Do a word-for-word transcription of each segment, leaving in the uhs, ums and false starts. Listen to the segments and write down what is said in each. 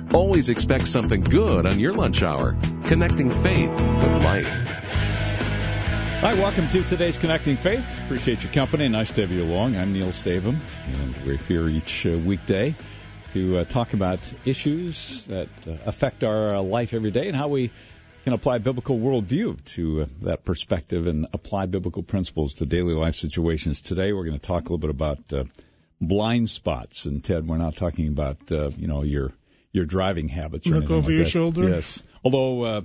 Always expect something good on your lunch hour. Connecting faith with life. Hi, welcome to today's Connecting Faith. Appreciate your company. Nice to have you along. I'm Neil Stavum, and we're here each uh, weekday to uh, talk about issues that uh, affect our uh, life every day and how we can apply biblical worldview to uh, that perspective and apply biblical principles to daily life situations. Today, we're going to talk a little bit about uh, blind spots. And Ted, we're not talking about uh, you know your your driving habits. Or Look over like your that. shoulder. Yes. Although uh,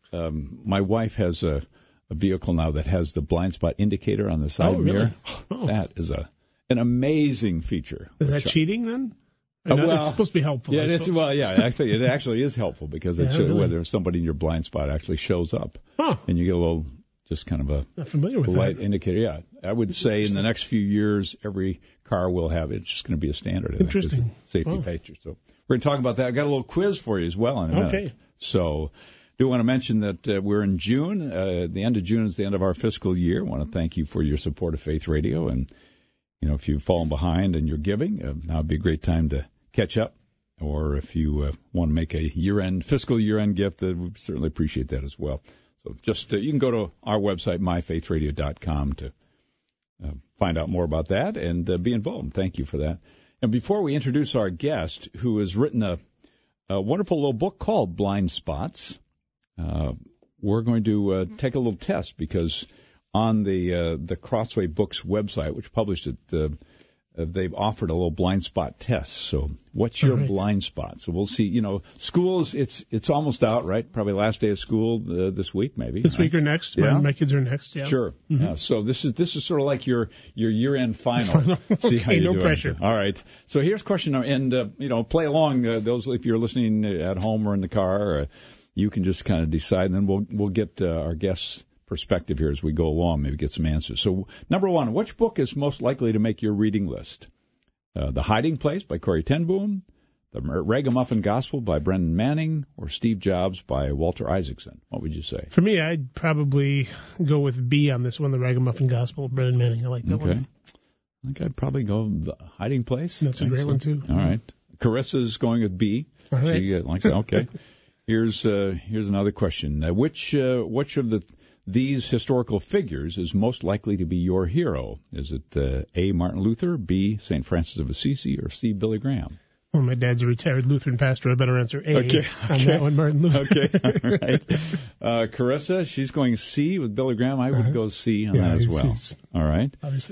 um, my wife has a, a vehicle now that has the blind spot indicator on the side Oh, really? mirror. Oh. That is a an amazing feature. Is that cheating then? Uh, know, well, it's supposed to be helpful. Yeah, I it's, suppose. well, yeah. Actually, it actually is helpful because it Yeah, shows really? whether somebody in your blind spot actually shows up, Huh. and you get a little, just kind of a Not familiar with light that. indicator. Yeah, I would say in the next few years, every car will have it. It's just going to be a standard. I think. Interesting. It's a safety Wow. feature. So we're going to talk about that. I got a little quiz for you as well in a minute. Okay. So. I do want to mention that uh, we're in June. Uh, the end of June is the end of our fiscal year. I want to thank you for your support of Faith Radio. And, you know, if you've fallen behind and you're giving, uh, now would be a great time to catch up. Or if you uh, want to make a year-end, fiscal year-end gift, uh, we certainly appreciate that as well. So just, uh, you can go to our website, my faith radio dot com, to uh, find out more about that and uh, be involved. Thank you for that. And before we introduce our guest, who has written a, a wonderful little book called Blind Spots, Uh, we're going to uh, take a little test because on the uh, the Crossway Books website, which published it, uh, uh, they've offered a little blind spot test. So, what's your right. blind spot? So we'll see. You know, schools it's it's almost out, right? Probably last day of school uh, this week, maybe. This right? week or next? Yeah. My, my kids are next. Yeah. Sure. Mm-hmm. Yeah, so this is this is sort of like your your year end final. See Okay, how you no do pressure. All right. So here's question, and uh, you know, play along. Uh, those if you're listening at home or in the car. Uh, You can just kind of decide, and then we'll we'll get uh, our guest's perspective here as we go along, maybe get some answers. So, number one, which book is most likely to make your reading list? Uh, The Hiding Place by Corrie ten Boom, The Ragamuffin Gospel by Brendan Manning, or Steve Jobs by Walter Isaacson? What would you say? For me, I'd probably go with B on this one, The Ragamuffin Gospel, Brendan Manning. I like that Okay. one. I think I'd probably go The Hiding Place. That's a great Excellent. one, too. All right. Carissa's going with B. All right. She uh, likes that. Okay. Here's uh, here's another question. Uh, which uh, which of the these historical figures is most likely to be your hero? Is it uh, A. Martin Luther, B. Saint Francis of Assisi, or C. Billy Graham? Well, my dad's a retired Lutheran pastor. I better answer A Okay, on okay. that one, Martin Luther. Okay, all right. Uh, Carissa, she's going C with Billy Graham. I would Uh-huh. go C on Yeah, that as he's- well. he's All right. Obviously.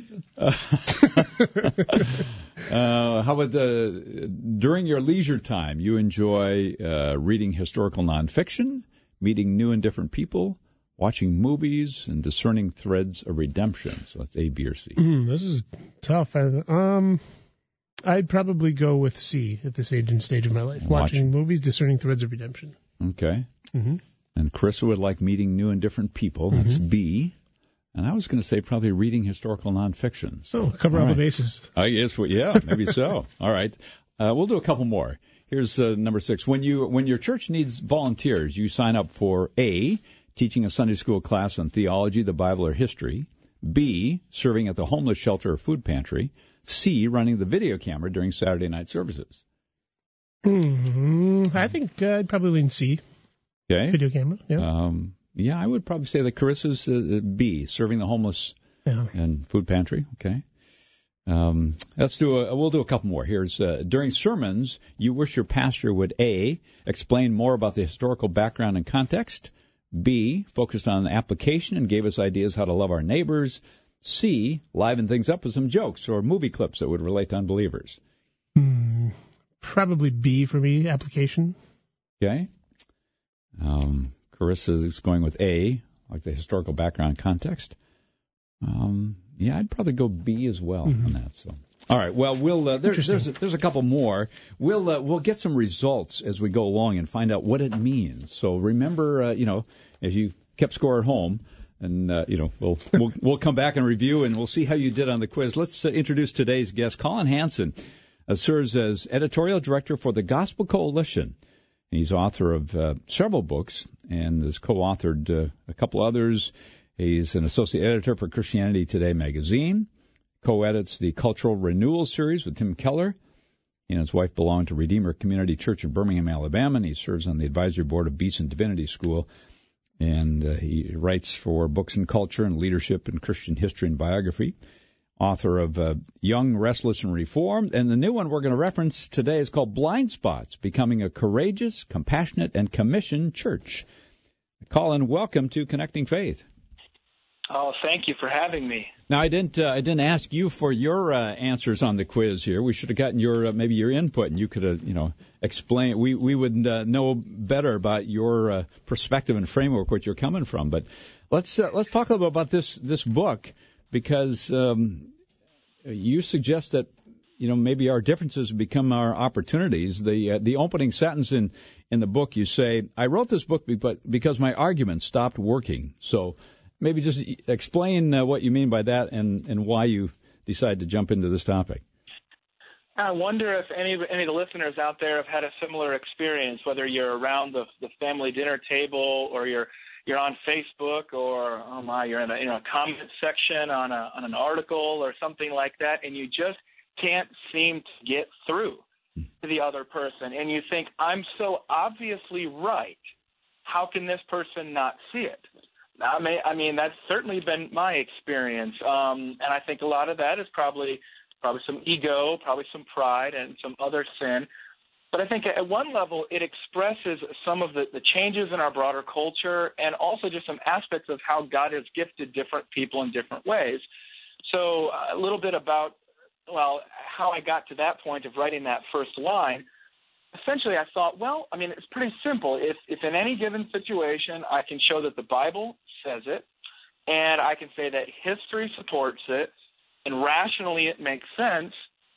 Uh, how about uh, during your leisure time, you enjoy uh, reading historical nonfiction, meeting new and different people, watching movies, and discerning threads of redemption? So that's A, B, or C. Mm, this is tough. I, um, I'd probably go with C at this age and stage of my life. Watching Watch. movies, discerning threads of redemption. Okay. Mm-hmm. And Carissa would like meeting new and different people. That's Mm-hmm. B. And I was going to say probably reading historical nonfiction. So cover all, all the right. bases. I guess, well, yeah, maybe so. All right. Uh, we'll do a couple more. Here's uh, number six. When you when your church needs volunteers, you sign up for A, teaching a Sunday school class on theology, the Bible, or history. B, serving at the homeless shelter or food pantry. C, running the video camera during Saturday night services. Mm, I think uh, I'd probably lean C. Okay. Video camera. Yeah. Um, yeah, I would probably say that Carissa's uh, B, serving the homeless yeah. and food pantry. Okay. Um, let's do a. We'll do a couple more. Here's uh, during sermons, you wish your pastor would A, explain more about the historical background and context. B, focused on application and gave us ideas how to love our neighbors. C, liven things up with some jokes or movie clips that would relate to unbelievers. Mm, probably B for me. Application. Okay. Um, Carissa is going with A, like the historical background and context. Um, yeah, I'd probably go B as well Mm-hmm. on that. So, all right. Well, we'll uh, there, there's a, there's a couple more. We'll uh, we'll get some results as we go along and find out what it means. So remember, uh, you know, if you kept score at home, and uh, you know, we'll we'll we'll come back and review, and we'll see how you did on the quiz. Let's uh, introduce today's guest, Colin Hansen. Uh, serves as editorial director for the Gospel Coalition. He's author of uh, several books and has co-authored uh, a couple others. He's an associate editor for Christianity Today magazine, co-edits the Cultural Renewal series with Tim Keller, He and his wife belong to Redeemer Community Church in Birmingham, Alabama, and he serves on the advisory board of Beeson Divinity School. And uh, he writes for Books and Culture and Leadership and Christian History and Biography. Author of uh, Young, Restless, and Reformed. And the new one we're going to reference today is called Blind Spots, Becoming a Courageous, Compassionate, and Commissioned Church. Colin, welcome to Connecting Faith. Oh, thank you for having me. Now, I didn't uh, I didn't ask you for your uh, answers on the quiz here. We should have gotten your uh, maybe your input, and you could have you know explain. We we would uh, know better about your uh, perspective and framework, what you're coming from. But let's uh, let's talk a little bit about this this book, because um, you suggest that you know maybe our differences become our opportunities. The uh, the opening sentence in in the book, you say, "I wrote this book because my arguments stopped working." So maybe just explain uh, what you mean by that and, and why you decided to jump into this topic. I wonder if any, any of the listeners out there have had a similar experience, whether you're around the, the family dinner table or you're you're on Facebook or, oh my, you're in a, you know, a comment section on, a, on an article or something like that, and you just can't seem to get through to the other person. And you think, I'm so obviously right. How can this person not see it? I mean, I mean, that's certainly been my experience, um, and I think a lot of that is probably probably some ego, probably some pride, and some other sin. But I think at one level it expresses some of the, the changes in our broader culture and also just some aspects of how God has gifted different people in different ways. So a little bit about, well, how I got to that point of writing that first line. Essentially, I thought, well, I mean, it's pretty simple. If, if in any given situation I can show that the Bible says it, and I can say that history supports it, and rationally it makes sense,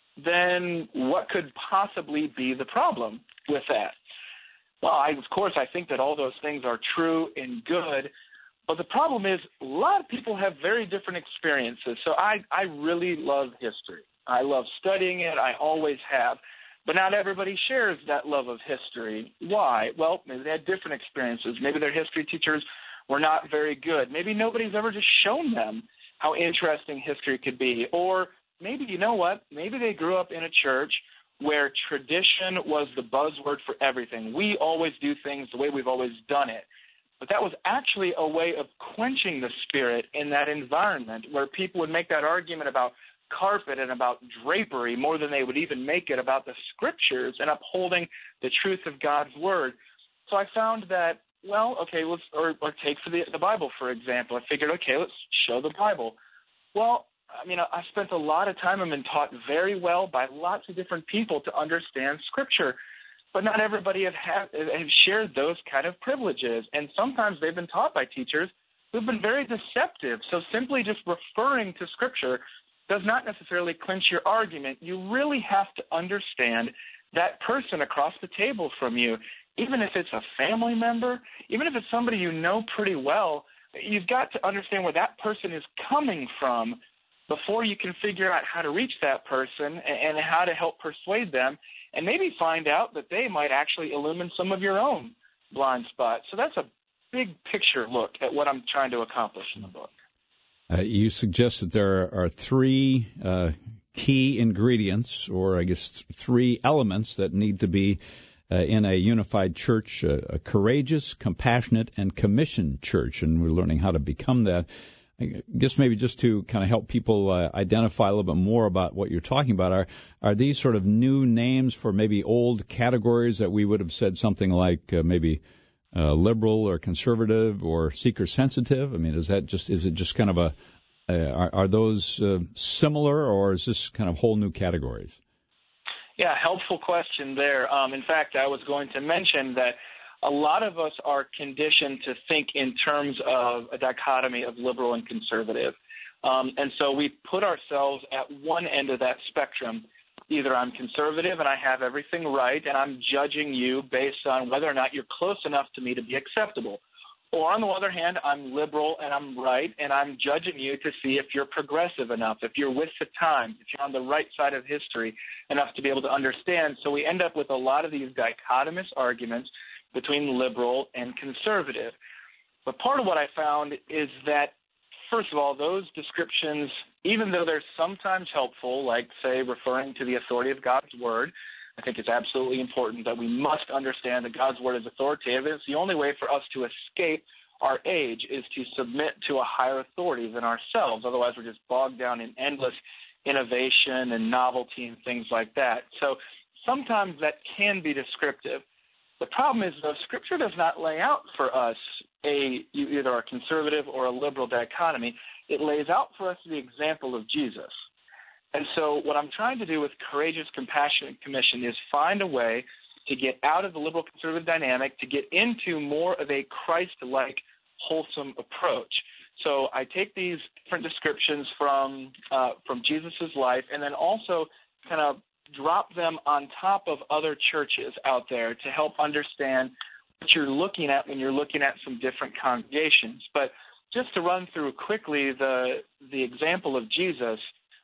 then what could possibly be the problem with that? Well, I, of course, I think that all those things are true and good, but the problem is a lot of people have very different experiences. So I, I really love history. I love studying it. I always have. But not everybody shares that love of history. Why? Well, maybe they had different experiences. Maybe their history teachers were not very good. Maybe nobody's ever just shown them how interesting history could be. Or maybe, you know what, maybe they grew up in a church where tradition was the buzzword for everything. We always do things the way we've always done it. But that was actually a way of quenching the spirit in that environment where people would make that argument about carpet and about drapery more than they would even make it about the scriptures and upholding the truth of God's word. So I found that, well, okay, let's or, or take for the, the Bible, for example. I figured, okay, let's show the Bible. Well, I mean, I spent a lot of time and been taught very well by lots of different people to understand scripture, but not everybody have, have, have shared those kind of privileges. And sometimes they've been taught by teachers who've been very deceptive. So simply just referring to scripture does not necessarily clinch your argument. You really have to understand that person across the table from you, even if it's a family member, even if it's somebody you know pretty well. You've got to understand where that person is coming from before you can figure out how to reach that person and how to help persuade them, and maybe find out that they might actually illumine some of your own blind spots. So that's a big picture look at what I'm trying to accomplish in the book. Uh, you suggest that there are three uh, key ingredients, or I guess three elements that need to be uh, in a unified church, uh, a courageous, compassionate, and commissioned church, and we're learning how to become that. I guess maybe just to kind of help people uh, identify a little bit more about what you're talking about, are are these sort of new names for maybe old categories that we would have said something like uh, maybe Uh, liberal or conservative or seeker sensitive? I mean, is that just is it just kind of a uh, are, are those uh, similar, or is this kind of whole new categories? Yeah, helpful question there. Um, in fact, I was going to mention that a lot of us are conditioned to think in terms of a dichotomy of liberal and conservative, um, and so we put ourselves at one end of that spectrum. Either I'm conservative and I have everything right and I'm judging you based on whether or not you're close enough to me to be acceptable. Or on the other hand, I'm liberal and I'm right and I'm judging you to see if you're progressive enough, if you're with the times, if you're on the right side of history enough to be able to understand. So we end up with a lot of these dichotomous arguments between liberal and conservative. But part of what I found is that, first of all, those descriptions, even though they're sometimes helpful, like, say, referring to the authority of God's word, I think it's absolutely important that we must understand that God's word is authoritative. It's the only way for us to escape our age is to submit to a higher authority than ourselves. Otherwise, we're just bogged down in endless innovation and novelty and things like that. So sometimes that can be descriptive. The problem is, though, Scripture does not lay out for us a either a conservative or a liberal dichotomy. It lays out for us the example of Jesus. And so what I'm trying to do with Courageous, Compassionate Commission is find a way to get out of the liberal-conservative dynamic, to get into more of a Christ-like, wholesome approach. So I take these different descriptions from uh, from Jesus' life and then also kind of drop them on top of other churches out there to help understand what you're looking at when you're looking at some different congregations. But just to run through quickly the the example of Jesus,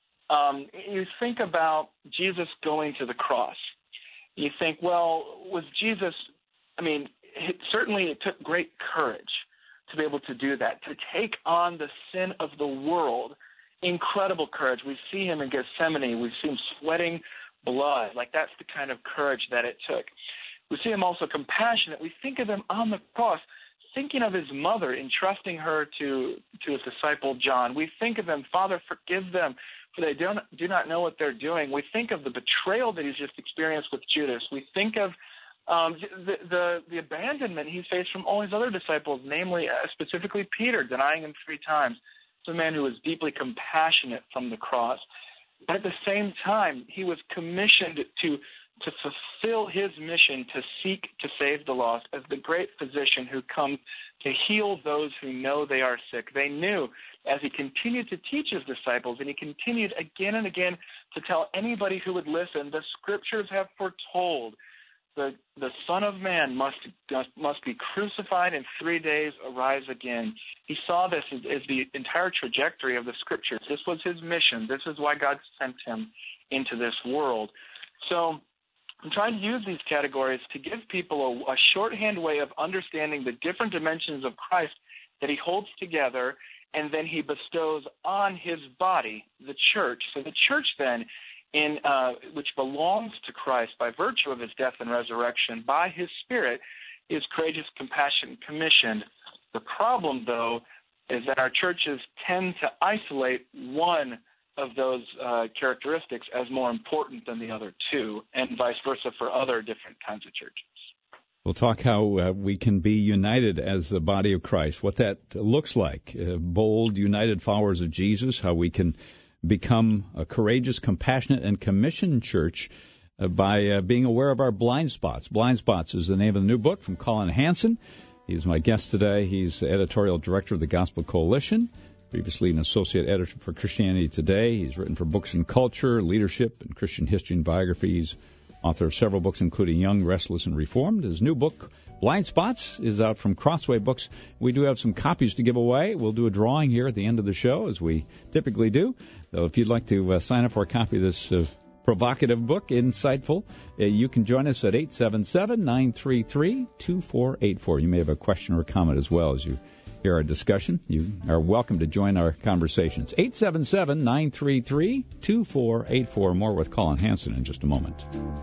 um, you think about Jesus going to the cross. You think, well, was Jesus, I mean, it, certainly it took great courage to be able to do that, to take on the sin of the world. Incredible courage. We see him in Gethsemane. We see him sweating blood. Like, that's the kind of courage that it took. We see him also compassionate. We think of him on the cross, thinking of his mother, entrusting her to, to his disciple John. We think of him, Father, forgive them, for they do not, do not know what they're doing. We think of the betrayal that he's just experienced with Judas. We think of um, the, the, the abandonment he faced from all his other disciples, namely, uh, specifically Peter, denying him three times. It's a man who was deeply compassionate from the cross. But at the same time, he was commissioned to to fulfill his mission to seek to save the lost as the great physician who comes to heal those who know they are sick. They knew as he continued to teach his disciples, and he continued again and again to tell anybody who would listen, the scriptures have foretold the the Son of Man must must be crucified and three days arise again. He saw this as, as the entire trajectory of the scriptures. This was his mission. This is why God sent him into this world. So I'm trying to use these categories to give people a, a shorthand way of understanding the different dimensions of Christ that he holds together, and then he bestows on his body, the church. So the church then, in uh, which belongs to Christ by virtue of his death and resurrection, by his Spirit, is courageous, compassion, commissioned. The problem, though, is that our churches tend to isolate one of those uh, characteristics as more important than the other two, and vice versa for other different kinds of churches. We'll talk how uh, we can be united as the body of Christ, what that looks like, uh, bold, united followers of Jesus, how we can become a courageous, compassionate, and commissioned church uh, by uh, being aware of our blind spots. Blind Spots is the name of the new book from Colin Hansen. He's my guest today. He's editorial director of the Gospel Coalition, previously an associate editor for Christianity Today. He's written for books in culture, leadership, and Christian history and biographies. Author of several books, including Young, Restless, and Reformed. His new book, Blind Spots, is out from Crossway Books. We do have some copies to give away. We'll do a drawing here at the end of the show, as we typically do. So if you'd like to uh, sign up for a copy of this uh, provocative book, insightful, uh, you can join us at eight seven seven, nine three three, two four eight four. You may have a question or a comment as well as you hear our discussion. You are welcome to join our conversations. eight seven seven, nine three three, two four eight four. More with Colin Hansen in just a moment.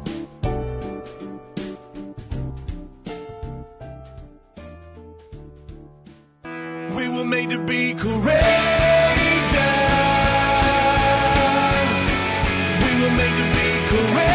We were made to be courageous. We were made to be courageous.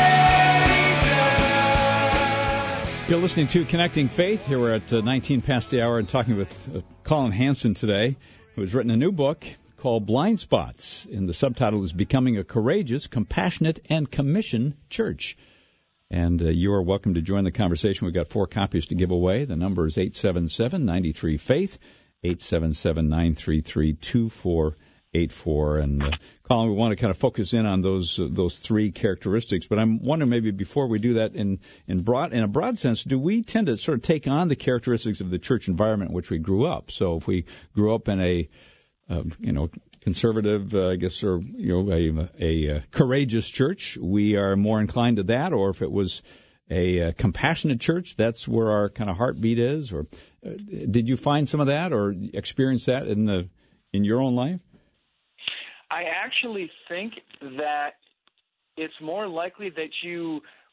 You're listening to Connecting Faith. Here we're at uh, nineteen past the hour and talking with uh, Colin Hansen today, who has written a new book called Blind Spots, and the subtitle is Becoming a Courageous, Compassionate, and Commissioned Church. And uh, you are welcome to join the conversation. We've got four copies to give away. The number is eight seven seven, nine three, faith, eight seven seven, nine three three, two four eight four. And uh, Colin, we want to kind of focus in on those uh, those three characteristics. But I'm wondering, maybe before we do that, in in broad in a broad sense, do we tend to sort of take on the characteristics of the church environment in which we grew up? So if we grew up in a uh, you know conservative, uh, I guess, or you know a, a, a courageous church, we are more inclined to that. Or if it was a, a compassionate church, that's where our kind of heartbeat is. Or uh, did you find some of that or experience that in the in your own life? I actually think that it's more likely that you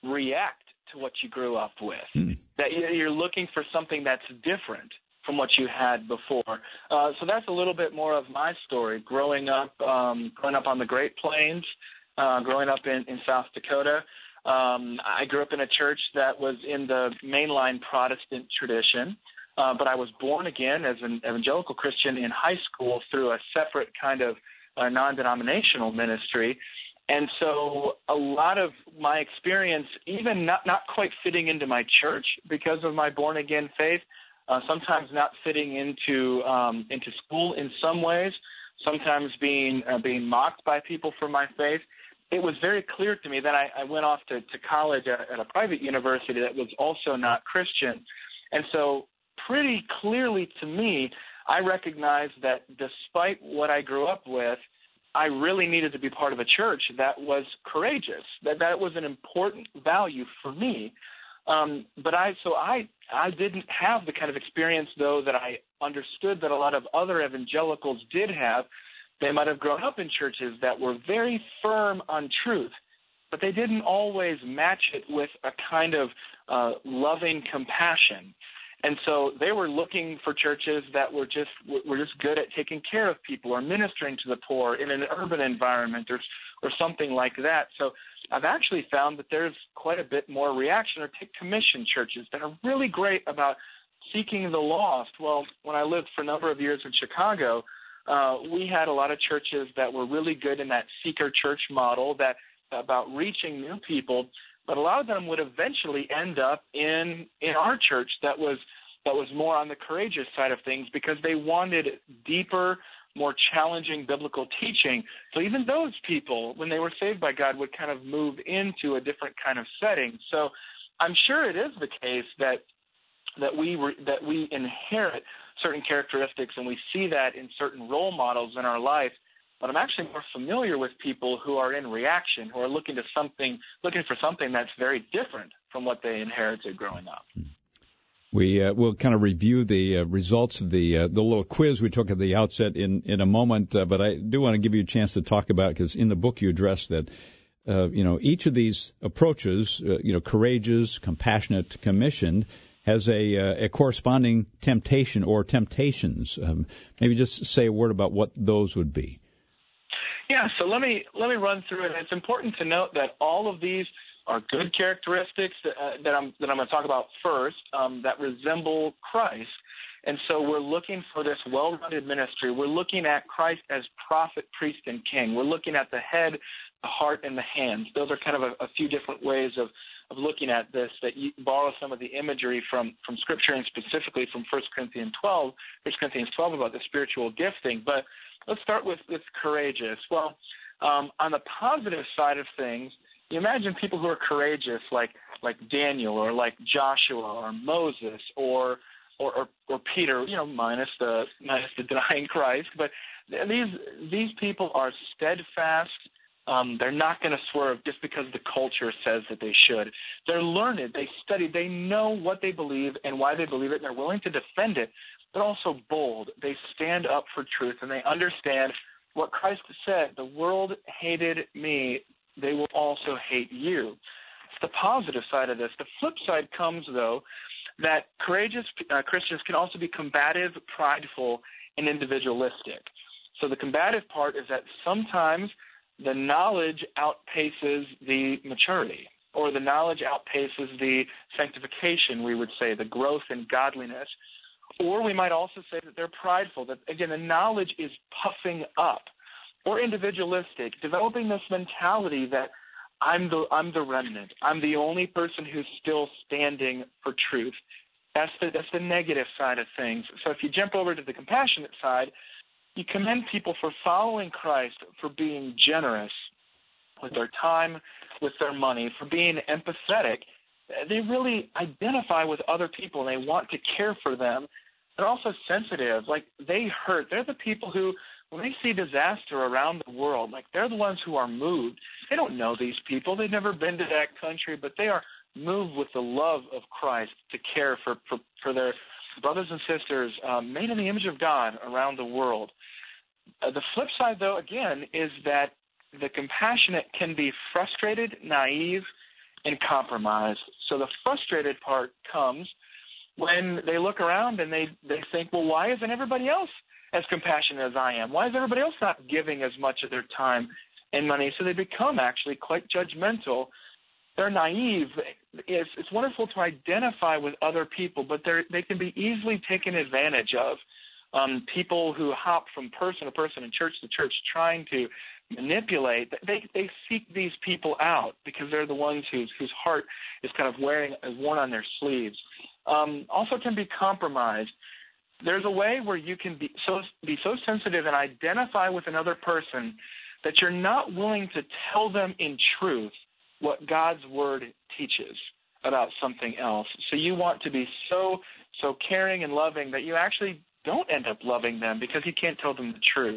react to what you grew up with, Mm. that you're looking for something that's different from what you had before. Uh, so that's a little bit more of my story, growing up um, growing up on the Great Plains, uh, growing up in, in South Dakota. Um, I grew up in a church that was in the mainline Protestant tradition, uh, but I was born again as an evangelical Christian in high school through a separate kind of uh, non-denominational ministry. And so a lot of my experience, even not, not quite fitting into my church because of my born-again faith, uh, sometimes not fitting into um, into school in some ways, sometimes being uh, being mocked by people for my faith, it was very clear to me that I, I went off to, to college at, at a private university that was also not Christian. And so pretty clearly to me, I recognized that despite what I grew up with, I really needed to be part of a church that was courageous, that that was an important value for me. Um, but I, so I, I didn't have the kind of experience, though, that I understood that a lot of other evangelicals did have. They might have grown up in churches that were very firm on truth, but they didn't always match it with a kind of uh, loving compassion. And so they were looking for churches that were just were just good at taking care of people or ministering to the poor in an urban environment or or something like that. So I've actually found that there's quite a bit more reaction, or take commission churches that are really great about seeking the lost. Well, when I lived for a number of years in Chicago, uh, we had a lot of churches that were really good in that seeker church model, that about reaching new people. But a lot of them would eventually end up in in our church that was that was more on the courageous side of things, because they wanted deeper, more challenging biblical teaching. So even those people, when they were saved by God, would kind of move into a different kind of setting. So I'm sure it is the case that that we re, that we inherit certain characteristics, and we see that in certain role models in our life. But I'm actually more familiar with people who are in reaction, who are looking to something, looking for something that's very different from what they inherited growing up. We uh, will kind of review the uh, results of the uh, the little quiz we took at the outset in in a moment. Uh, but I do want to give you a chance to talk about, because in the book you address that uh, you know each of these approaches, uh, you know, courageous, compassionate, commissioned, has a, uh, a corresponding temptation or temptations. Um, maybe just say a word about what those would be. Yeah, so let me let me run through it. It's important to note that all of these are good characteristics that, uh, that I'm that I'm going to talk about first, um, that resemble Christ. And so we're looking for this well-rounded ministry. We're looking at Christ as prophet, priest, and king. We're looking at the head, the heart, and the hands. Those are kind of a, a few different ways of, of looking at this, that you borrow some of the imagery from, from Scripture, and specifically from First Corinthians twelve, First Corinthians twelve about the spiritual gifting. But let's start with, with courageous. Well, um, on the positive side of things, you imagine people who are courageous, like like Daniel, or like Joshua, or Moses, or or, or, or Peter, you know, minus the minus the denying Christ. But these these people are steadfast. Um, they're not going to swerve just because the culture says that they should. They're learned. They study. They know what they believe and why they believe it, and they're willing to defend it. They're also bold. They stand up for truth, and they understand what Christ said. The world hated me. They will also hate you. It's the positive side of this. The flip side comes, though, that courageous uh, Christians can also be combative, prideful, and individualistic. So the combative part is that sometimes the knowledge outpaces the maturity, or the knowledge outpaces the sanctification, we would say, the growth in godliness. Or we might also say that they're prideful, that, again, the knowledge is puffing up. Or individualistic, developing this mentality that I'm the I'm the remnant. I'm the only person who's still standing for truth. That's the that's the negative side of things. So if you jump over to the compassionate side, you commend people for following Christ, for being generous with their time, with their money, for being empathetic. They really identify with other people, and they want to care for them. They're also sensitive. Like, they hurt. They're the people who, when they see disaster around the world, like, they're the ones who are moved. They don't know these people. They've never been to that country, but they are moved with the love of Christ to care for, for, for their brothers and sisters um, made in the image of God around the world. Uh, the flip side, though, again, is that the compassionate can be frustrated, naive, and compromise. So the frustrated part comes when they look around and they, they think, well, why isn't everybody else as compassionate as I am? Why is everybody else not giving as much of their time and money? So they become actually quite judgmental. They're naive. It's, it's wonderful to identify with other people, but they're, they can be easily taken advantage of. Um, people who hop from person to person and church to church trying to manipulate, they, they seek these people out because they're the ones whose, whose heart is kind of wearing, is worn on their sleeves. Um, also can be compromised. There's a way where you can be so, be so sensitive and identify with another person that you're not willing to tell them in truth what God's word teaches about something else. So you want to be so, so caring and loving that you actually don't end up loving them because you can't tell them the truth.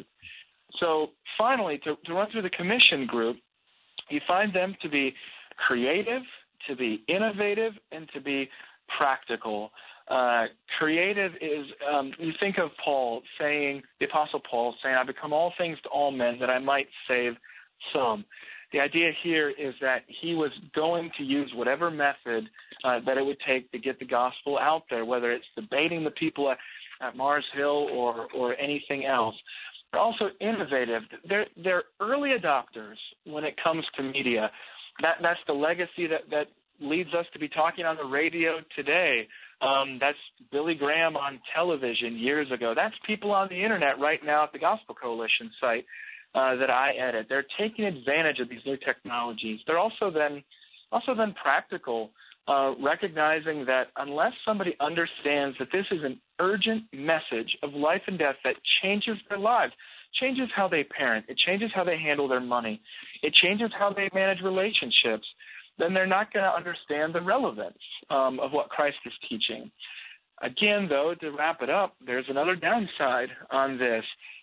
So finally, to, to run through the commission group, you find them to be creative, to be innovative, and to be practical. Uh, creative is, um, you think of Paul saying, the Apostle Paul saying, I become all things to all men that I might save some. The idea here is that he was going to use whatever method uh, that it would take to get the gospel out there, whether it's debating the people at, at Mars Hill or, or anything else. They're also innovative. They're, they're early adopters when it comes to media. That, that's the legacy that, that leads us to be talking on the radio today. Um, that's Billy Graham on television years ago. That's people on the Internet right now at the Gospel Coalition site uh, that I edit. They're taking advantage of these new technologies. They're also then, also then practical, uh, recognizing that unless somebody understands that this is an urgent message of life and death that changes their lives, changes how they parent, it changes how they handle their money, it changes how they manage relationships, then they're not going to understand the relevance um, of what Christ is teaching. Again, though, to wrap it up, there's another downside on this.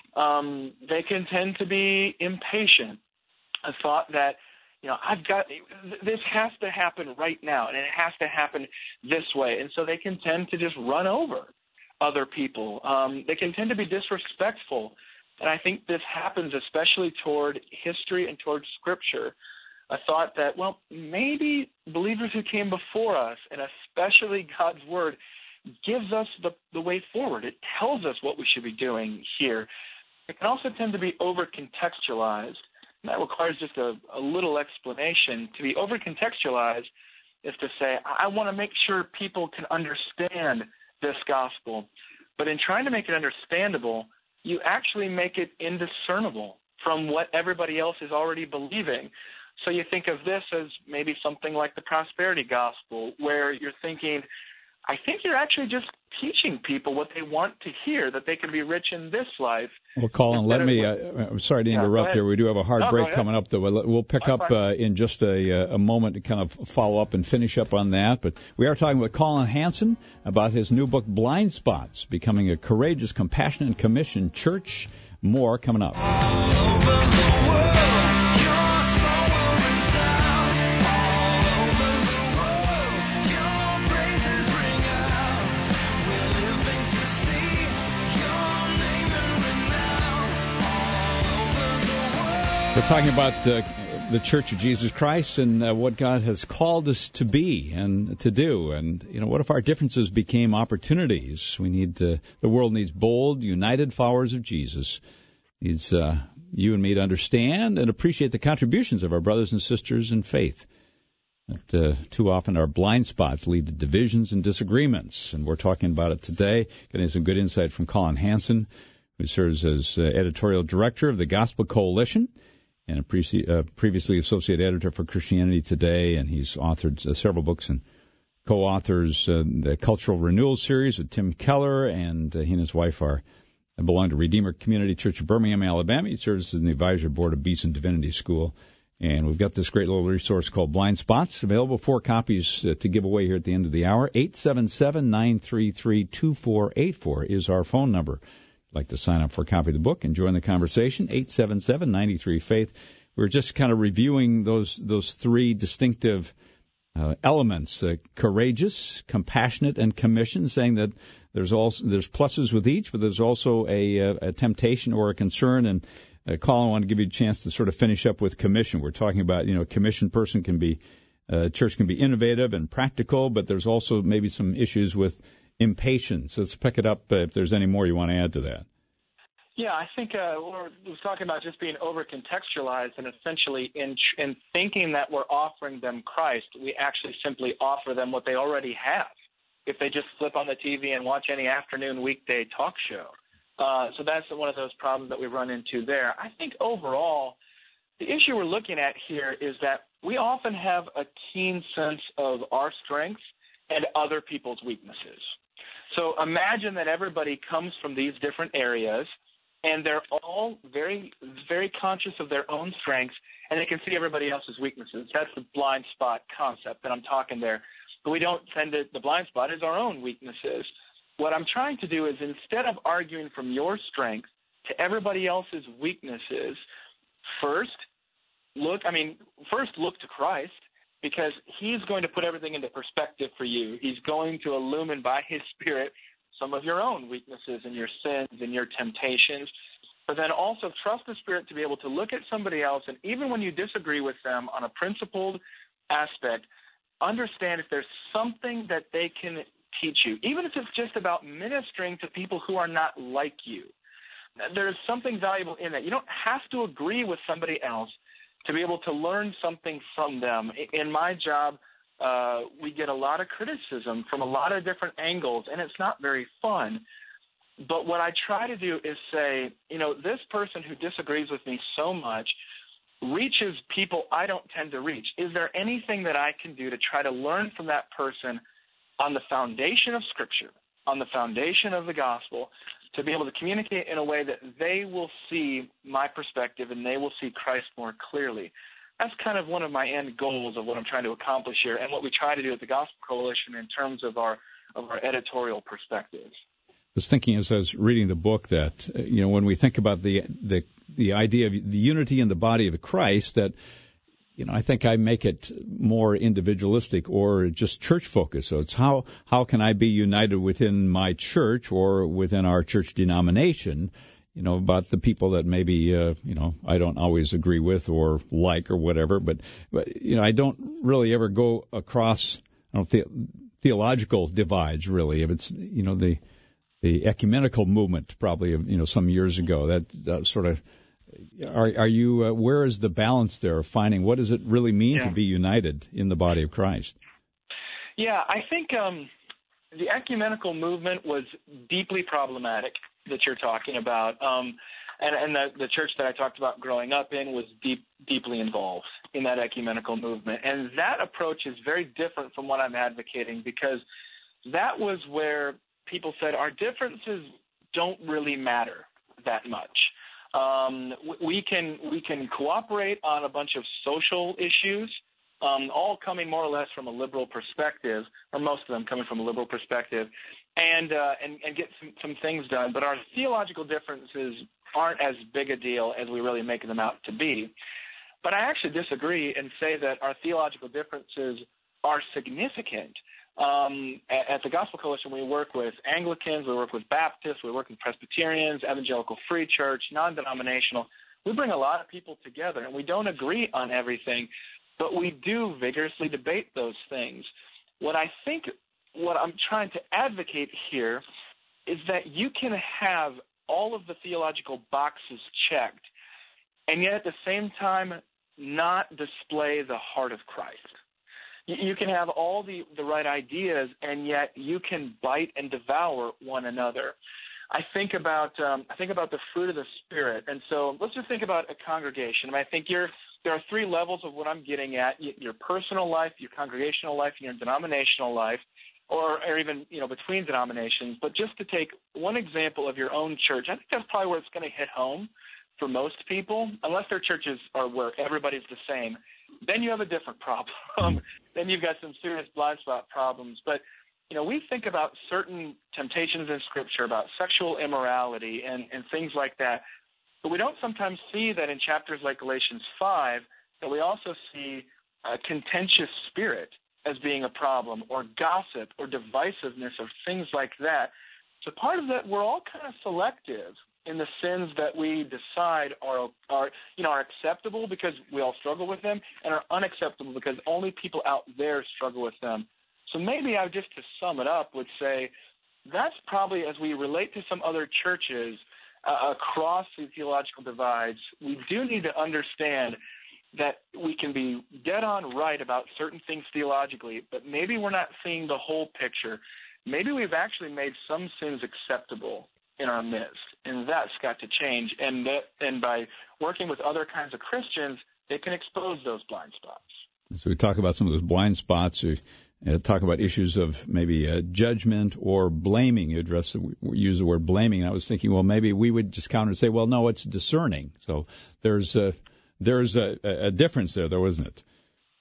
Um, they can tend to be impatient. A thought that, you know, I've got, this has to happen right now, and it has to happen this way. And so they can tend to just run over other people. Um, they can tend to be disrespectful. And I think this happens especially toward history and toward Scripture. I thought that, well, maybe believers who came before us, and especially God's Word, gives us the, the way forward. It tells us what we should be doing here. It can also tend to be over-contextualized, and that requires just a, a little explanation. To be over-contextualized is to say, I want to make sure people can understand this gospel. But in trying to make it understandable, you actually make it indiscernible from what everybody else is already believing. So you think of this as maybe something like the prosperity gospel, where you're thinking, I think you're actually just teaching people what they want to hear, that they can be rich in this life. Well, Colin, let me, uh, I'm sorry to interrupt yeah, here. We do have a hard no, break coming up, though. We'll pick up uh, in just a, a moment to kind of follow up and finish up on that. But we are talking with Colin Hansen about his new book, Blind Spots, Becoming a Courageous, Compassionate, and Commissioned Church. More coming up. We're talking about uh, the Church of Jesus Christ and uh, what God has called us to be and to do. And, you know, what if our differences became opportunities? We need to, the world needs bold, united followers of Jesus. It needs uh, you and me to understand and appreciate the contributions of our brothers and sisters in faith. That, uh, too often our blind spots lead to divisions and disagreements. And we're talking about it today, getting some good insight from Colin Hansen, who serves as uh, editorial director of the Gospel Coalition, and a pre- uh, previously associate editor for Christianity Today, and he's authored uh, several books and co-authors uh, the Cultural Renewal series with Tim Keller, and uh, he and his wife are belong to Redeemer Community Church of Birmingham, Alabama. He serves as the advisory board of Beeson Divinity School, and we've got this great little resource called Blind Spots, available, four copies uh, to give away here at the end of the hour. eight seven seven, nine three three, two four eight four is our phone number. Like to sign up for a copy of the book and join the conversation, eight seven seven, nine three, faith. We're just kind of reviewing those those three distinctive uh, elements, uh, courageous, compassionate, and commissioned, saying that there's also there's pluses with each, but there's also a, a, a temptation or a concern. And uh, Colin, I want to give you a chance to sort of finish up with commission. We're talking about, you know, a commissioned person can be uh, church can be innovative and practical, but there's also maybe some issues with impatience. Let's pick it up uh, if there's any more you want to add to that. Yeah, I think uh, we're was talking about just being over-contextualized, and essentially in in thinking that we're offering them Christ, we actually simply offer them what they already have if they just flip on the T V and watch any afternoon weekday talk show. Uh, so that's one of those problems that we run into there. I think overall, the issue we're looking at here is that we often have a keen sense of our strengths and other people's weaknesses. So imagine that everybody comes from these different areas, and they're all very, very conscious of their own strengths, and they can see everybody else's weaknesses. That's the blind spot concept that I'm talking there. But we don't tend to – the blind spot is our own weaknesses. What I'm trying to do is instead of arguing from your strength to everybody else's weaknesses, first look – I mean, first look to Christ, because he's going to put everything into perspective for you. He's going to illumine by his Spirit some of your own weaknesses and your sins and your temptations. But then also trust the Spirit to be able to look at somebody else, and even when you disagree with them on a principled aspect, understand if there's something that they can teach you, even if it's just about ministering to people who are not like you. There's something valuable in that. You don't have to agree with somebody else to be able to learn something from them. In my job, uh, we get a lot of criticism from a lot of different angles, and it's not very fun. But what I try to do is say, you know, this person who disagrees with me so much reaches people I don't tend to reach. Is there anything that I can do to try to learn from that person on the foundation of Scripture, on the foundation of the gospel, to be able to communicate in a way that they will see my perspective and they will see Christ more clearly? That's kind of one of my end goals of what I'm trying to accomplish here, and what we try to do at the Gospel Coalition in terms of our of our editorial perspectives. I was thinking as I was reading the book that, uh, you know, when we think about the, the the idea of the unity in the body of Christ, that, you know, I think I make it more individualistic or just church focused. So it's how, how can I be united within my church or within our church denomination, you know, about the people that maybe, uh, you know, I don't always agree with or like or whatever. But, but you know, I don't really ever go across, I don't the, theological divides, really. If it's, you know, the the ecumenical movement probably, you know, some years ago, that, that sort of, are, are you, uh, where is the balance there of finding what does it really mean yeah. to be united in the body of Christ? Yeah, I think um, the ecumenical movement was deeply problematic that you're talking about. Um, and and the, the church that I talked about growing up in was deep, deeply involved in that ecumenical movement. And that approach is very different from what I'm advocating, because that was where people said our differences don't really matter that much. Um, we can we can cooperate on a bunch of social issues, um, all coming more or less from a liberal perspective, or most of them coming from a liberal perspective, and uh, and, and get some, some things done. But our theological differences aren't as big a deal as we really make them out to be. But I actually disagree and say that our theological differences are significant. Um, at, at the Gospel Coalition, we work with Anglicans, we work with Baptists, we work with Presbyterians, Evangelical Free Church, non-denominational. We bring a lot of people together, and we don't agree on everything, but we do vigorously debate those things. What I think, what I'm trying to advocate here is that you can have all of the theological boxes checked, and yet at the same time not display the heart of Christ. You can have all the, the right ideas, and yet you can bite and devour one another. I think about um, I think about the fruit of the Spirit, and so let's just think about a congregation. I mean, I think you're, there are three levels of what I'm getting at: your personal life, your congregational life, and your denominational life, or, or even you know between denominations. But just to take one example of your own church, I think that's probably where it's going to hit home for most people, unless their churches are where everybody's the same. Then you have a different problem. Um, then you've got some serious blind spot problems. But, you know, we think about certain temptations in Scripture, about sexual immorality and, and things like that. But we don't sometimes see that in chapters like Galatians five, that we also see a contentious spirit as being a problem, or gossip, or divisiveness, or things like that. So part of that, we're all kind of selective in the sins that we decide are, are, you know, are acceptable because we all struggle with them, and are unacceptable because only people out there struggle with them. So maybe I just, to sum it up, would say that's probably, as we relate to some other churches uh, across the theological divides, we do need to understand that we can be dead on right about certain things theologically, but maybe we're not seeing the whole picture. Maybe we've actually made some sins acceptable in our midst, and that's got to change. And that, and by working with other kinds of Christians, they can expose those blind spots. So we talk about some of those blind spots. We uh, talk about issues of maybe uh, judgment or blaming. You address the, we use the word blaming. And I was thinking, well, maybe we would just counter and say, well, no, it's discerning. So there's a there's a, a difference there, though, isn't it?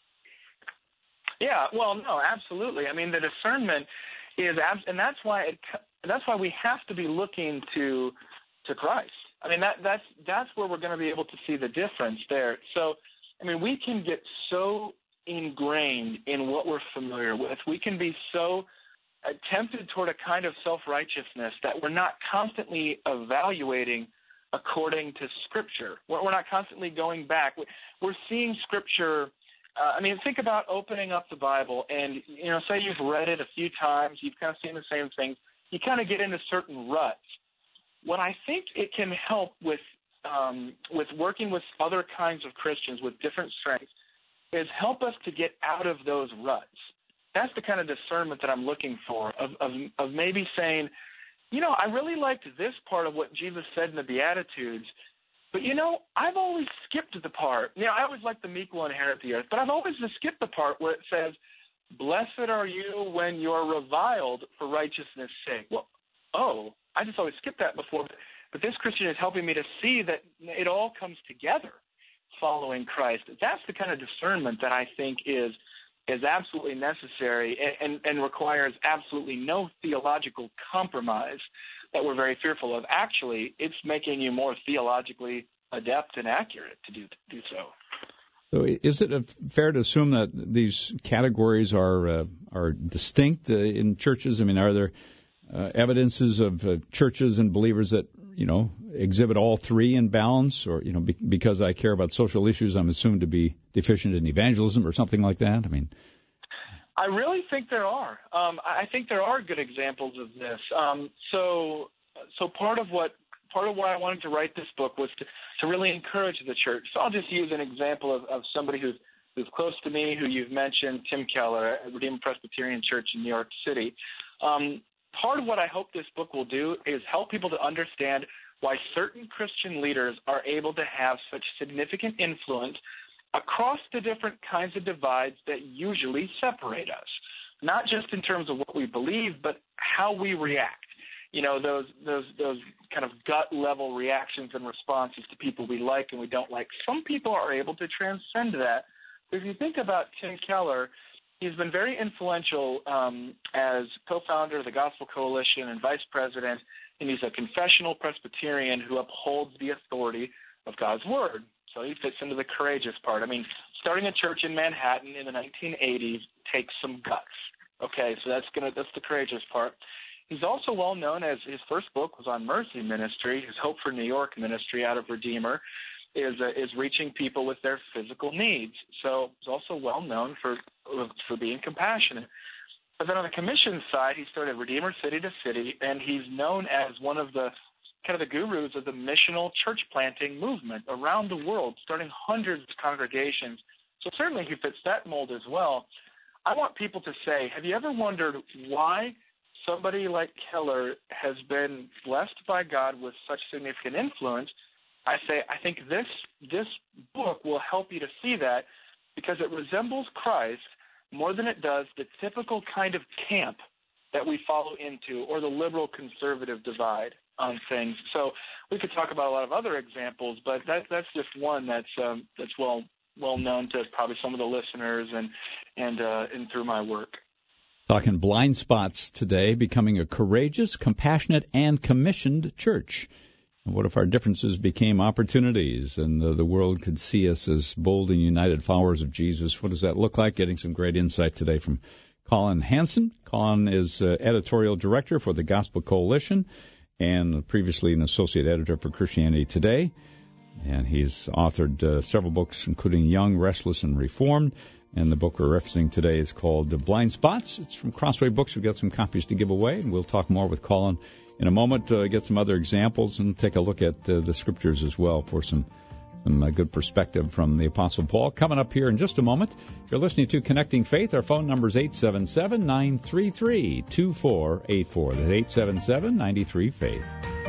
Yeah. Well, no, absolutely. I mean, the discernment is, abs- and that's why it. That's why we have to be looking to to Christ. I mean, that that's that's where we're going to be able to see the difference there. So, I mean, we can get so ingrained in what we're familiar with. We can be so uh, tempted toward a kind of self-righteousness that we're not constantly evaluating according to Scripture. We're, we're not constantly going back. We're seeing Scripture. Uh, I mean, think about opening up the Bible and, you know, say you've read it a few times, you've kind of seen the same things. You kind of get into certain ruts. What I think it can help with um, with working with other kinds of Christians with different strengths is help us to get out of those ruts. That's the kind of discernment that I'm looking for, of, of, of maybe saying, you know, I really liked this part of what Jesus said in the Beatitudes, but, you know, I've always skipped the part. You know, I always like the meek will inherit the earth, but I've always just skipped the part where it says, blessed are you when you're reviled for righteousness' sake. Well, oh, I just always skipped that before. But, but this Christian is helping me to see that it all comes together following Christ. That's the kind of discernment that I think is is absolutely necessary and, and, and requires absolutely no theological compromise that we're very fearful of. Actually, it's making you more theologically adept and accurate to do, do so. So is it fair to assume that these categories are uh, are distinct uh, in churches? I mean, are there uh, evidences of uh, churches and believers that, you know, exhibit all three in balance? Or, you know, be- because I care about social issues, I'm assumed to be deficient in evangelism or something like that? I mean, I really think there are. Um, I think there are good examples of this. Um, so, so part of what Part of why I wanted to write this book was to, to really encourage the church. So I'll just use an example of, of somebody who's, who's close to me, who you've mentioned, Tim Keller at Redeemer Presbyterian Church in New York City. Um, part of what I hope this book will do is help people to understand why certain Christian leaders are able to have such significant influence across the different kinds of divides that usually separate us, not just in terms of what we believe, but how we react. You know, those those those kind of gut level reactions and responses to people we like and we don't like. Some people are able to transcend that. But if you think about Tim Keller, he's been very influential um, as co-founder of the Gospel Coalition and vice president, and he's a confessional Presbyterian who upholds the authority of God's Word. So he fits into the courageous part. I mean, starting a church in Manhattan in the nineteen eighties takes some guts. Okay, so that's gonna that's the courageous part. He's also well known as his first book was on mercy ministry. His Hope for New York ministry out of Redeemer is uh, is reaching people with their physical needs. So he's also well known for for being compassionate. But then on the commission side, he started Redeemer City to City, and he's known as one of the kind of the gurus of the missional church planting movement around the world, starting hundreds of congregations. So certainly he fits that mold as well. I want people to say, have you ever wondered why somebody like Keller has been blessed by God with such significant influence? I say, I think this this book will help you to see that, because it resembles Christ more than it does the typical kind of camp that we follow into, or the liberal conservative divide on things. So we could talk about a lot of other examples, but that, that's just one that's um, that's well well known to probably some of the listeners and and uh, and through my work. Talking blind spots today, becoming a courageous, compassionate, and commissioned church. And what if our differences became opportunities and the, the world could see us as bold and united followers of Jesus? What does that look like? Getting some great insight today from Colin Hansen. Colin is uh, editorial director for the Gospel Coalition and previously an associate editor for Christianity Today. And he's authored uh, several books, including Young, Restless, and Reformed. And the book we're referencing today is called Blind Spots. It's from Crossway Books. We've got some copies to give away, and we'll talk more with Colin in a moment, uh, get some other examples, and take a look at uh, the Scriptures as well for some, some uh, good perspective from the Apostle Paul. Coming up here in just a moment, you're listening to Connecting Faith. Our phone number is eight seven seven, nine three three, two four eight four. That's eight seven seven, nine three, faith.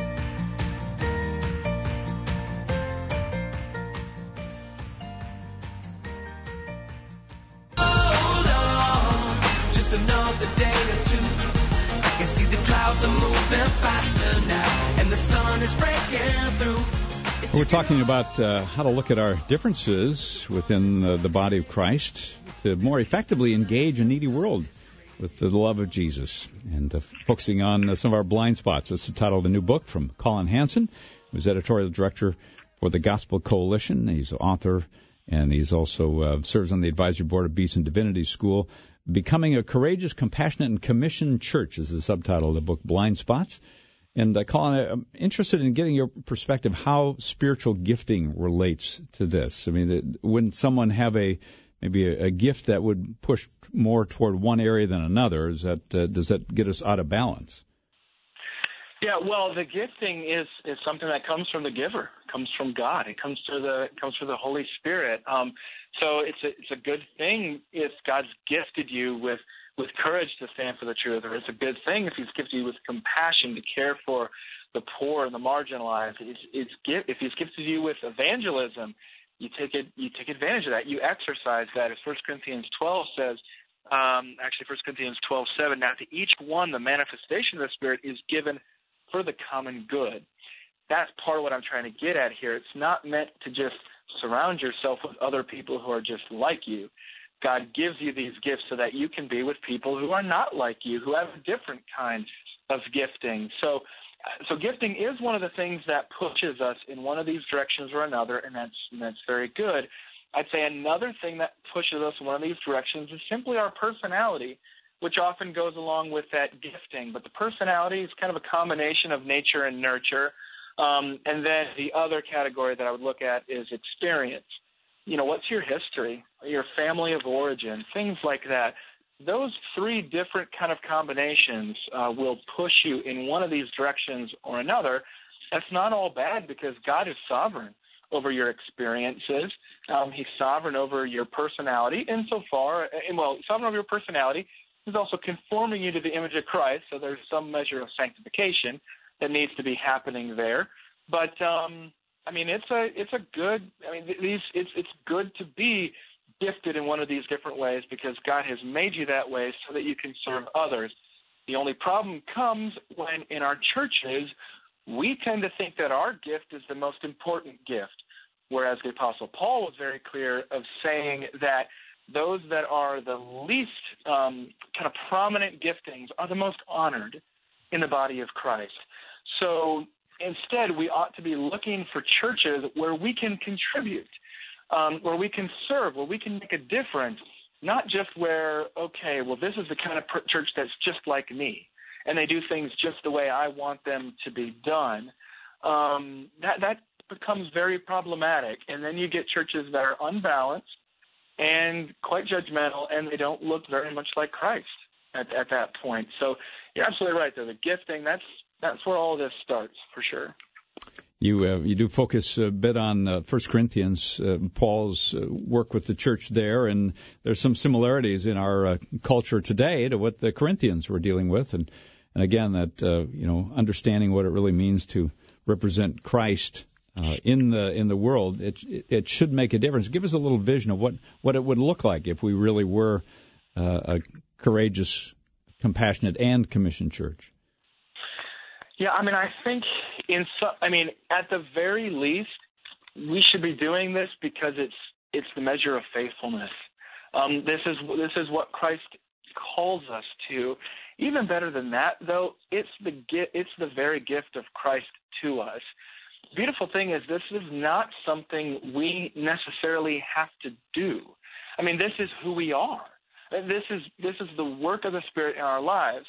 We're talking about uh, how to look at our differences within uh, the body of Christ to more effectively engage a needy world with the love of Jesus, and uh, focusing on uh, some of our blind spots. That's the title of the new book from Colin Hansen, who's editorial director for the Gospel Coalition. He's an author, and he's also uh, serves on the advisory board of Beeson Divinity School. Becoming a Courageous, Compassionate, and Commissioned Church is the subtitle of the book, Blind Spots. And uh, Colin, I'm interested in getting your perspective how spiritual gifting relates to this. I mean, when someone have a maybe a, a gift that would push more toward one area than another, is that uh, does that get us out of balance? Yeah, well, the gifting is, is something that comes from the giver, comes from God. It comes through the it comes through the Holy Spirit. Um, so it's a it's a good thing if God's gifted you with. with courage to stand for the truth, or it's a good thing if he's gifted you with compassion to care for the poor and the marginalized. It's, it's if he's gifted you with evangelism, you take it, you take advantage of that. You exercise that. As First Corinthians twelve says, um, actually First Corinthians twelve seven. Now to each one, the manifestation of the Spirit is given for the common good. That's part of what I'm trying to get at here. It's not meant to just surround yourself with other people who are just like you. God gives you these gifts so that you can be with people who are not like you, who have a different kind of gifting. So so gifting is one of the things that pushes us in one of these directions or another, and that's, and that's very good. I'd say another thing that pushes us in one of these directions is simply our personality, which often goes along with that gifting. But the personality is kind of a combination of nature and nurture. Um, and then the other category that I would look at is experience. You know, what's your history, your family of origin, things like that. Those three different kind of combinations uh, will push you in one of these directions or another. That's not all bad because God is sovereign over your experiences. Um, he's sovereign over your personality insofar, and well, sovereign over your personality. He's also conforming you to the image of Christ, so there's some measure of sanctification that needs to be happening there. But um I mean, it's a it's a good. I mean, these it's it's good to be gifted in one of these different ways because God has made you that way so that you can serve others. The only problem comes when in our churches we tend to think that our gift is the most important gift, whereas the Apostle Paul was very clear of saying that those that are the least um, kind of prominent giftings are the most honored in the body of Christ. So instead, we ought to be looking for churches where we can contribute, um, where we can serve, where we can make a difference, not just where, okay, well, this is the kind of church that's just like me, and they do things just the way I want them to be done. Um, that, that becomes very problematic, and then you get churches that are unbalanced and quite judgmental, and they don't look very much like Christ at, at that point. So you're absolutely right, though. The gifting, that's That's where all this starts, for sure. You uh, you do focus a bit on uh, First Corinthians, uh, Paul's uh, work with the church there, and there's some similarities in our uh, culture today to what the Corinthians were dealing with, and and again that uh, you know understanding what it really means to represent Christ uh, in the in the world, it it should make a difference. Give us a little vision of what what it would look like if we really were uh, a courageous, compassionate, and commissioned church. Yeah, I mean, I think in some, I mean, at the very least, we should be doing this because it's it's the measure of faithfulness. Um, this is this is what Christ calls us to. Even better than that, though, it's the it's the very gift of Christ to us. The beautiful thing is this is not something we necessarily have to do. I mean, this is who we are. This is this is the work of the Spirit in our lives.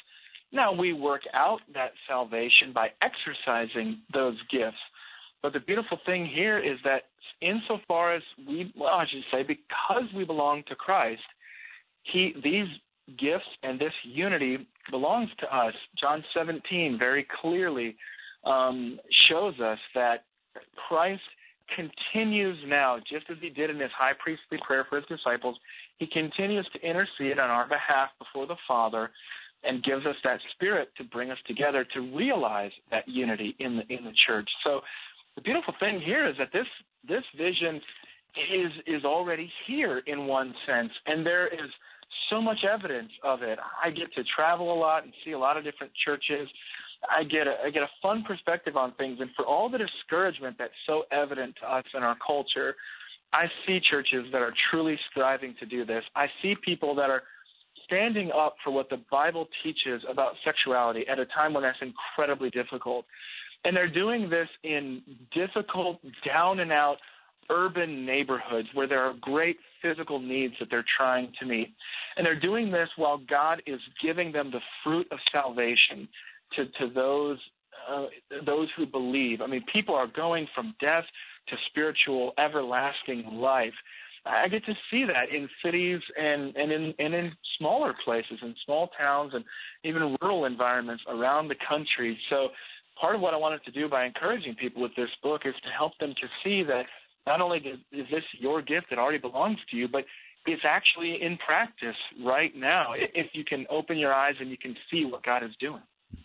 Now, we work out that salvation by exercising those gifts. But the beautiful thing here is that insofar as we, well, I should say, because we belong to Christ, he, these gifts and this unity belongs to us. John seventeen very clearly um, shows us that Christ continues now, just as he did in his high priestly prayer for his disciples, he continues to intercede on our behalf before the Father and gives us that Spirit to bring us together to realize that unity in the in the church. So the beautiful thing here is that this this vision is is already here in one sense, and there is so much evidence of it. I get to travel a lot and see a lot of different churches. I get a, I get a fun perspective on things, and for all the discouragement that's so evident to us in our culture, I see churches that are truly striving to do this. I see people that are standing up for what the Bible teaches about sexuality at a time when that's incredibly difficult. And they're doing this in difficult, down-and-out urban neighborhoods where there are great physical needs that they're trying to meet. And they're doing this while God is giving them the fruit of salvation to, to those uh, those who believe. I mean, people are going from death to spiritual, everlasting life. I get to see that in cities and, and, in, and in smaller places, in small towns and even rural environments around the country. So part of what I wanted to do by encouraging people with this book is to help them to see that not only is this your gift that already belongs to you, but it's actually in practice right now if you can open your eyes and you can see what God is doing.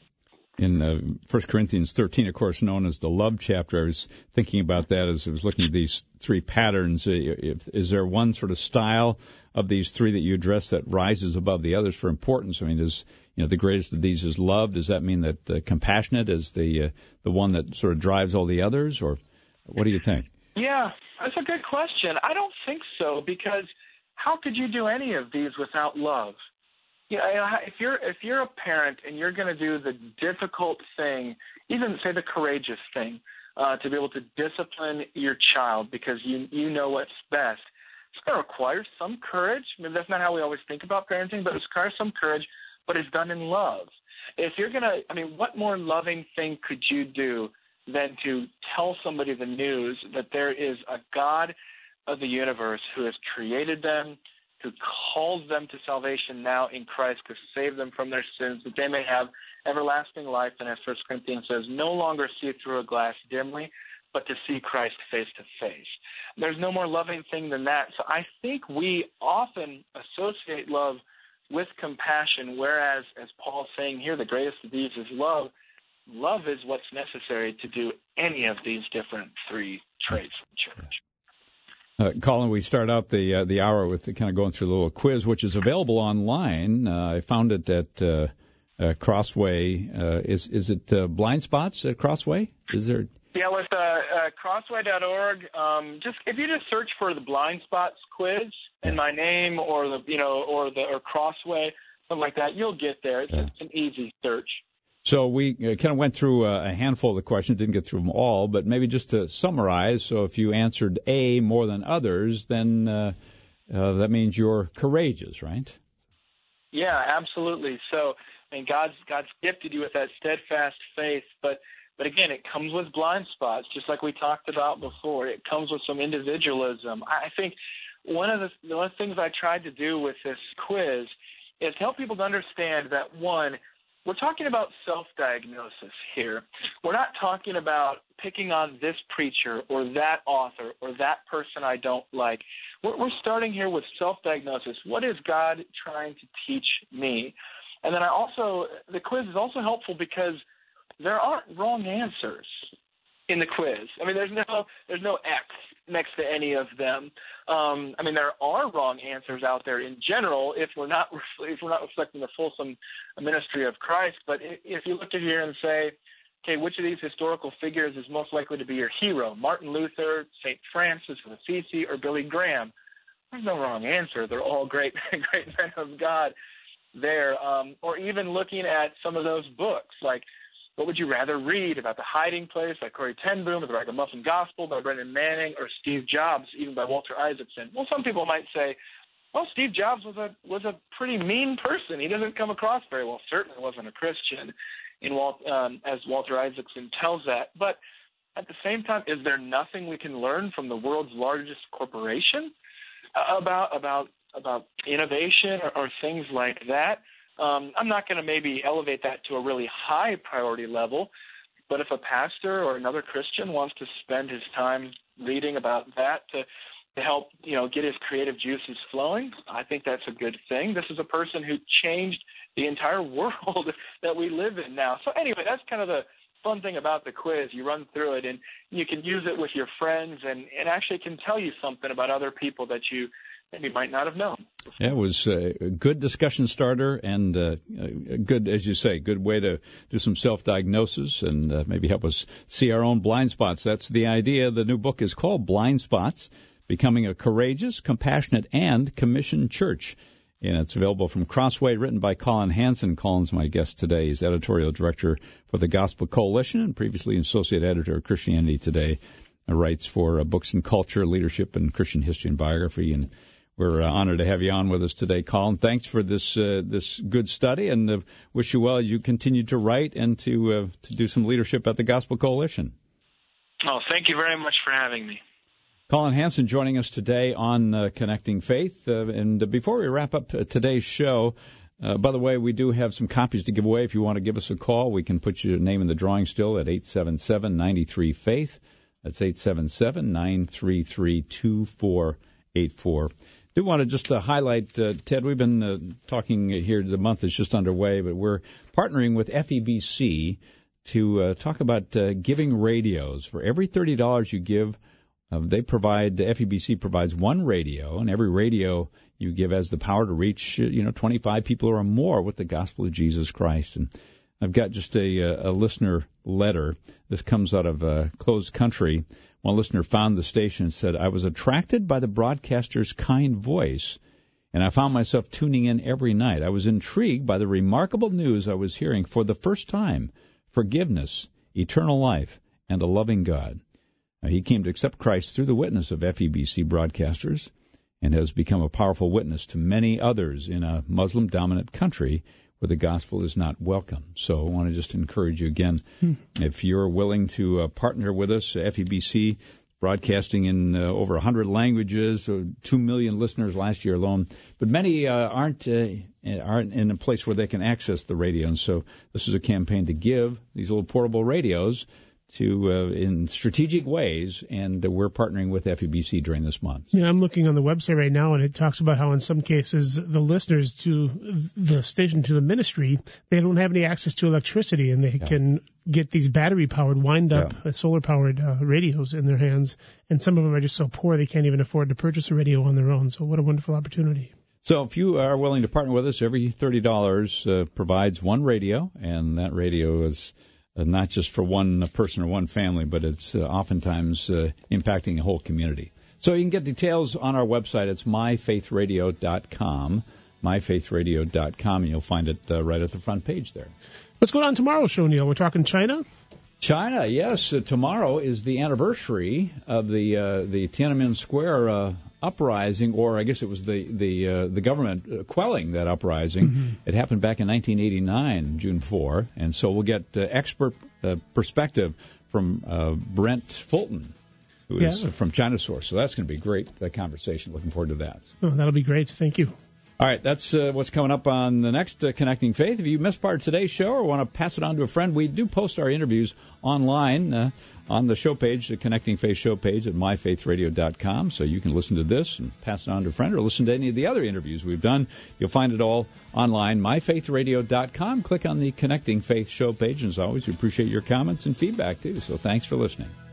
In uh, First Corinthians thirteen, of course, known as the love chapter, I was thinking about that as I was looking at these three patterns. If, is there one sort of style of these three that you address that rises above the others for importance? I mean, is you know the greatest of these is love? Does that mean that uh, compassionate is the uh, the one that sort of drives all the others, or what do you think? Yeah, that's a good question. I don't think so, because how could you do any of these without love? You know, if you're if you're a parent and you're going to do the difficult thing, even say the courageous thing, uh, to be able to discipline your child because you you know what's best, it's going to require some courage. I mean, that's not how we always think about parenting, but it requires some courage, but it's done in love. If you're going to, I mean, what more loving thing could you do than to tell somebody the news that there is a God of the universe who has created them, who calls them to salvation now in Christ to save them from their sins, that they may have everlasting life, and as First Corinthians says, no longer see through a glass dimly, but to see Christ face to face. There's no more loving thing than that. So I think we often associate love with compassion, whereas, as Paul's saying here, the greatest of these is love. Love is what's necessary to do any of these different three traits of the church. Uh, Colin, we start out the uh, the hour with the, kind of going through a little quiz, which is available online. Uh, I found it at uh, uh, Crossway. Uh, is is it uh, Blind Spots at Crossway? Is there? Yeah, with uh, uh, crossway dot org. Um, just if you just search for the Blind Spots quiz and my name, or the you know, or the or Crossway, something like that, you'll get there. It's, yeah. it's an easy search. So we uh, kind of went through a handful of the questions, didn't get through them all, but maybe just to summarize, so if you answered A more than others, then uh, uh, that means you're courageous, right? Yeah, absolutely. So, I mean, God's God's gifted you with that steadfast faith, but but again, it comes with blind spots, just like we talked about before. It comes with some individualism. I think one of the one of the things I tried to do with this quiz is help people to understand that, one, we're talking about self-diagnosis here. We're not talking about picking on this preacher or that author or that person I don't like. We're, we're starting here with self-diagnosis. What is God trying to teach me? And then I also, the quiz is also helpful because there aren't wrong answers in the quiz. I mean, there's no there's no X next to any of them. Um, I mean, there are wrong answers out there in general if we're not if we're not reflecting the fulsome ministry of Christ. But if you look at here and say, okay, which of these historical figures is most likely to be your hero? Martin Luther, Saint Francis of Assisi, or Billy Graham? There's no wrong answer. They're all great, great men of God there. Um, or even looking at some of those books, like what would you rather read about The Hiding Place by Corrie ten Boom, or The Ragamuffin Gospel by Brendan Manning, or Steve Jobs, even by Walter Isaacson? Well, some people might say well, Steve Jobs was a was a pretty mean person. He doesn't come across very well. Certainly wasn't a Christian, in Walt, um, as Walter Isaacson tells that. But at the same time, is there nothing we can learn from the world's largest corporation uh, about about about innovation or, or things like that? Um, I'm not going to maybe elevate that to a really high priority level, but if a pastor or another Christian wants to spend his time reading about that to, to help, you know, get his creative juices flowing, I think that's a good thing. This is a person who changed the entire world that we live in now. So anyway, that's kind of the fun thing about the quiz. You run through it, and you can use it with your friends, and it actually can tell you something about other people that you maybe might not have known. Yeah, it was a good discussion starter and uh, a good, as you say, good way to do some self-diagnosis and uh, maybe help us see our own blind spots. That's the idea. The new book is called Blind Spots, Becoming a Courageous, Compassionate, and Commissioned Church. And it's available from Crossway, written by Colin Hansen. Colin's my guest today. He's editorial director for the Gospel Coalition and previously associate editor of Christianity Today. Uh, writes for uh, Books and Culture, Leadership, and Christian History and Biography. And we're uh, honored to have you on with us today, Colin. Thanks for this uh, this good study, and uh, wish you well as you continue to write and to uh, to do some leadership at the Gospel Coalition. Oh, thank you very much for having me. Colin Hansen joining us today on uh, Connecting Faith. Uh, and uh, before we wrap up uh, today's show, uh, by the way, we do have some copies to give away. If you want to give us a call, we can put your name in the drawing still at eight seven seven, nine three, faith. That's eight seven seven, nine three three, two four eight four. I do want to just uh, highlight, uh, Ted, we've been uh, talking here, the month is just underway, but we're partnering with F E B C to uh, talk about uh, giving radios. For every thirty dollars you give, uh, they provide, F E B C provides one radio, and every radio you give has the power to reach, uh, you know, twenty-five people or more with the gospel of Jesus Christ. And I've got just a, a listener letter. This comes out of uh, Closed Country. One listener found the station and said, I was attracted by the broadcaster's kind voice, and I found myself tuning in every night. I was intrigued by the remarkable news I was hearing for the first time, forgiveness, eternal life, and a loving God. Now, he came to accept Christ through the witness of F E B C broadcasters and has become a powerful witness to many others in a Muslim-dominant country where the gospel is not welcome. So I want to just encourage you again, hmm. if you're willing to uh, partner with us, F E B C broadcasting in uh, over one hundred languages, so two million listeners last year alone. But many uh, aren't uh, aren't in a place where they can access the radio, and so this is a campaign to give these little portable radios to uh, in strategic ways, and uh, we're partnering with F E B C during this month. Yeah, I'm looking on the website right now, and it talks about how in some cases the listeners to the station, to the ministry, they don't have any access to electricity, and they yeah. can get these battery-powered, wind-up, yeah. uh, solar-powered uh, radios in their hands, and some of them are just so poor they can't even afford to purchase a radio on their own. So what a wonderful opportunity. So if you are willing to partner with us, every thirty dollars uh, provides one radio, and that radio is Uh, not just for one person or one family, but it's uh, oftentimes uh, impacting a whole community. So you can get details on our website. It's my faith radio dot com, my faith radio dot com, and you'll find it uh, right at the front page there. What's going on tomorrow's show, Neil? We're talking China? China, yes. Uh, tomorrow is the anniversary of the uh, the Tiananmen Square uh, uprising, or I guess it was the the uh, the government uh, quelling that uprising. Mm-hmm. It happened back in nineteen eighty-nine, June fourth, and so we'll get uh, expert uh, perspective from uh, Brent Fulton, who is yeah. from China Source. So that's going to be a great uh, conversation. Looking forward to that. Oh, that'll be great. Thank you. All right, that's uh, what's coming up on the next uh, Connecting Faith. If you missed part of today's show or want to pass it on to a friend, we do post our interviews online uh, on the show page, the Connecting Faith show page at my faith radio dot com, so you can listen to this and pass it on to a friend or listen to any of the other interviews we've done. You'll find it all online, my faith radio dot com. Click on the Connecting Faith show page, and as always, we appreciate your comments and feedback, too, so thanks for listening.